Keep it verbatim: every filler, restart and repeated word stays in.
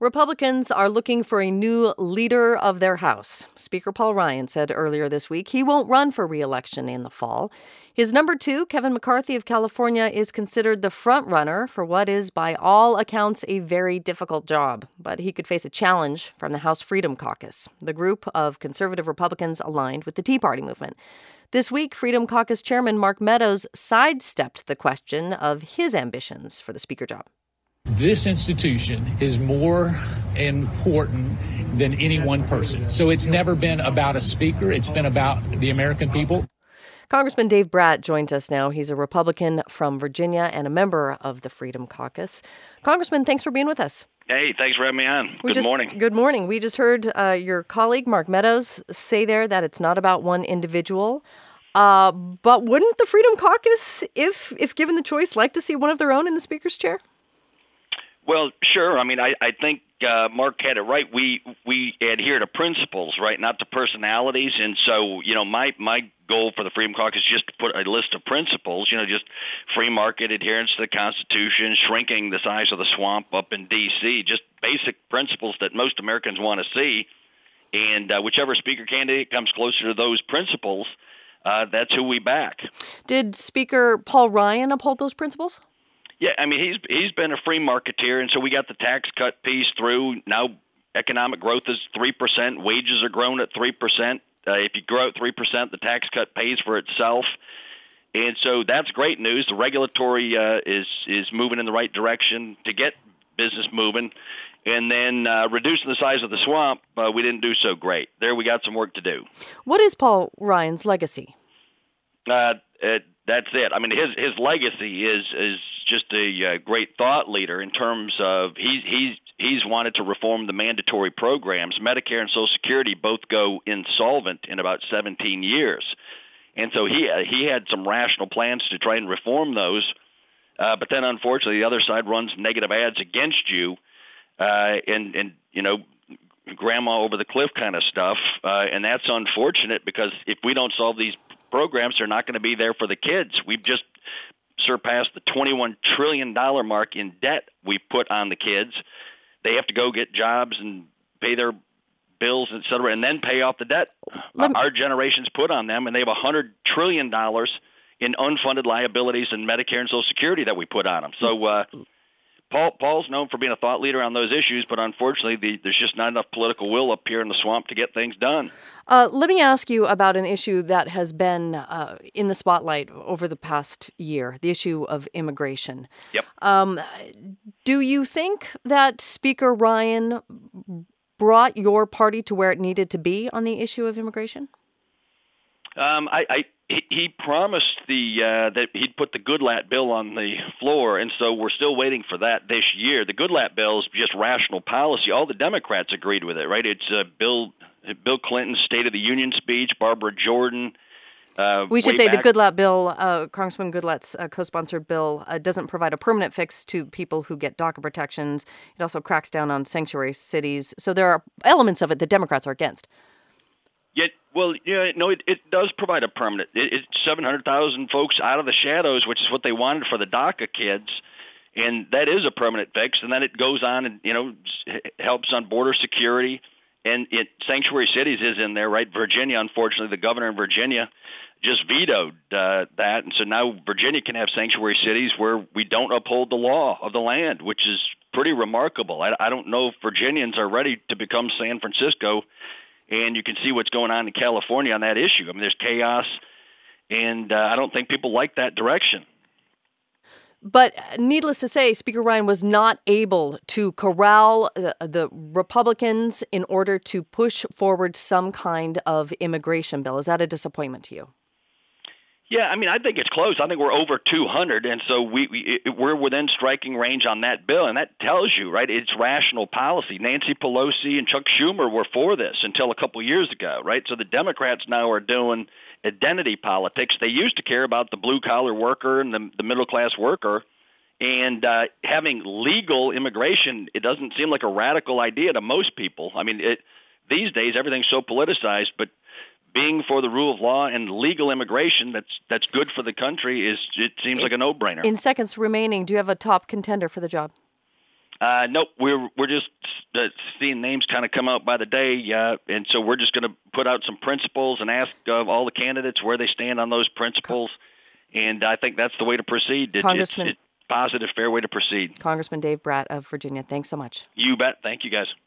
Republicans are looking for a new leader of their House. Speaker Paul Ryan said earlier this week he won't run for re-election in the fall. His number two, Kevin McCarthy of California, is considered the front runner for what is, by all accounts, a very difficult job. But he could face a challenge from the House Freedom Caucus, the group of conservative Republicans aligned with the Tea Party movement. This week, Freedom Caucus Chairman Mark Meadows sidestepped the question of his ambitions for the speaker job. This institution is more important than any one person. So it's never been about a speaker. It's been about the American people. Congressman Dave Brat joins us now. He's a Republican from Virginia and a member of the Freedom Caucus. Congressman, thanks for being with us. Hey, thanks for having me on. We good just, morning. Good morning. We just heard uh, your colleague, Mark Meadows, say there that it's not about one individual. Uh, but wouldn't the Freedom Caucus, if if given the choice, like to see one of their own in the speaker's chair? Well, sure. I mean, I, I think uh, Mark had it right. We we adhere to principles, right, not to personalities. And so, you know, my, my goal for the Freedom Caucus is just to put a list of principles, you know, just free market adherence to the Constitution, shrinking the size of the swamp up in D C, just basic principles that most Americans want to see. And uh, whichever speaker candidate comes closer to those principles, uh, that's who we back. Did Speaker Paul Ryan uphold those principles? Yeah, I mean, he's he's been a free marketeer, and so we got the tax cut piece through. Now economic growth is three percent. Wages are growing at three percent. Uh, if you grow at three percent, the tax cut pays for itself. And so that's great news. The regulatory uh, is, is moving in the right direction to get business moving. And then uh, reducing the size of the swamp, uh, we didn't do so great. There we got some work to do. What is Paul Ryan's legacy? Uh, it, That's it. I mean, his his legacy is is just a uh, great thought leader in terms of he's he's he's wanted to reform the mandatory programs. Medicare and Social Security both go insolvent in about seventeen years, and so he uh, he had some rational plans to try and reform those. Uh, but then, unfortunately, the other side runs negative ads against you, uh, and and you know. grandma over the cliff kind of stuff, uh, and that's unfortunate because if we don't solve these programs, they're not going to be there for the kids. We've just surpassed the twenty-one trillion dollars mark in debt we put on the kids. They have to go get jobs and pay their bills, et cetera, and then pay off the debt me- our generation's put on them, and they have one hundred trillion dollars in unfunded liabilities in Medicare and Social Security that we put on them. So uh, Paul, Paul's known for being a thought leader on those issues, but unfortunately, the, there's just not enough political will up here in the swamp to get things done. Uh, let me ask you about an issue that has been uh, in the spotlight over the past year, the issue of immigration. Yep. Um, do you think that Speaker Ryan brought your party to where it needed to be on the issue of immigration? Um, I, I he promised the uh, that he'd put the Goodlatte bill on the floor, and so we're still waiting for that this year. The Goodlatte bill is just rational policy. All the Democrats agreed with it, right? It's uh, Bill Bill Clinton's State of the Union speech, Barbara Jordan. Uh, we should say back. the Goodlatte bill, uh, Congressman Goodlatte's uh, co-sponsored bill, uh, doesn't provide a permanent fix to people who get DACA protections. It also cracks down on sanctuary cities. So there are elements of it that Democrats are against. Yet, well, yeah, no, it, it does provide a permanent. It, it's seven hundred thousand folks out of the shadows, which is what they wanted for the DACA kids, and that is a permanent fix. And then it goes on and, you know, helps on border security. And it, sanctuary cities is in there, right? Virginia, unfortunately, the governor in Virginia just vetoed uh, that. And so now Virginia can have sanctuary cities where we don't uphold the law of the land, which is pretty remarkable. I, I don't know if Virginians are ready to become San Francisco. And you can see what's going on in California on that issue. I mean, there's chaos, and uh, I don't think people like that direction. But needless to say, Speaker Ryan was not able to corral the, the Republicans in order to push forward some kind of immigration bill. Is that a disappointment to you? Yeah, I mean, I think it's close. I think we're over two hundred, and so we, we it, we're within striking range on that bill, and that tells you, right, it's rational policy. Nancy Pelosi and Chuck Schumer were for this until a couple years ago, right? So the Democrats now are doing identity politics. They used to care about the blue-collar worker and the, the middle-class worker, and uh, having legal immigration, it doesn't seem like a radical idea to most people. I mean, it, these days everything's so politicized, but being for the rule of law and legal immigration that's that's good for the country is it seems like a no-brainer. In seconds remaining, do you have a top contender for the job? Uh, nope, we're we're just uh, seeing names kind of come out by the day, uh, and so we're just going to put out some principles and ask uh, all the candidates where they stand on those principles, and I think that's the way to proceed. It, Congressman, it's, it's a positive, fair way to proceed. Congressman Dave Brat of Virginia, thanks so much. You bet. Thank you, guys.